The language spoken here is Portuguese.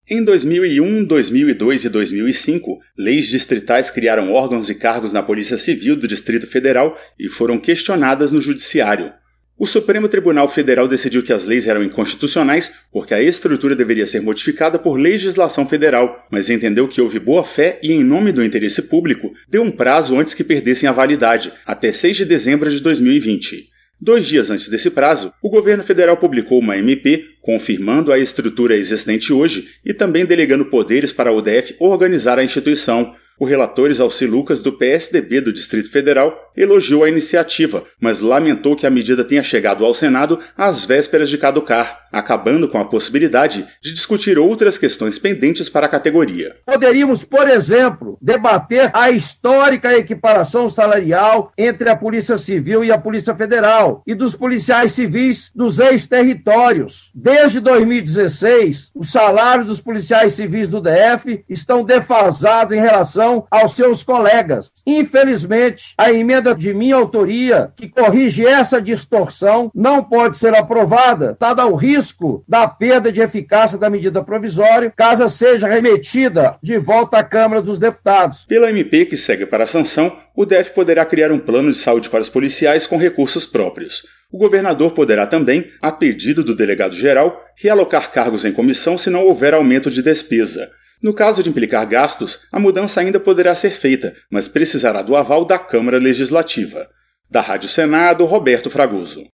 Em 2001, 2002 e 2005, leis distritais criaram órgãos e cargos na Polícia Civil do Distrito Federal e foram questionadas no Judiciário. O Supremo Tribunal Federal decidiu que as leis eram inconstitucionais porque a estrutura deveria ser modificada por legislação federal, mas entendeu que houve boa-fé e, em nome do interesse público, deu um prazo antes que perdessem a validade, até 6 de dezembro de 2020. 2 dias antes desse prazo, o governo federal publicou uma MP confirmando a estrutura existente hoje e também delegando poderes para o DF organizar a instituição. O relator Isalci Lucas, do PSDB do Distrito Federal, elogiou a iniciativa, mas lamentou que a medida tenha chegado ao Senado às vésperas de caducar, acabando com a possibilidade de discutir outras questões pendentes para a categoria. Poderíamos, por exemplo, debater a histórica equiparação salarial entre a Polícia Civil e a Polícia Federal e dos policiais civis dos ex-territórios. Desde 2016, os salários dos policiais civis do DF estão defasados em relação aos seus colegas. Infelizmente, a emenda de minha autoria, que corrige essa distorção, não pode ser aprovada, dado o risco da perda de eficácia da medida provisória, caso seja remetida de volta à Câmara dos Deputados. Pela MP que segue para a sanção, o DF poderá criar um plano de saúde para os policiais com recursos próprios. O governador poderá também, a pedido do delegado-geral, realocar cargos em comissão se não houver aumento de despesa. No caso de implicar gastos, a mudança ainda poderá ser feita, mas precisará do aval da Câmara Legislativa. Da Rádio Senado, Roberto Fragoso.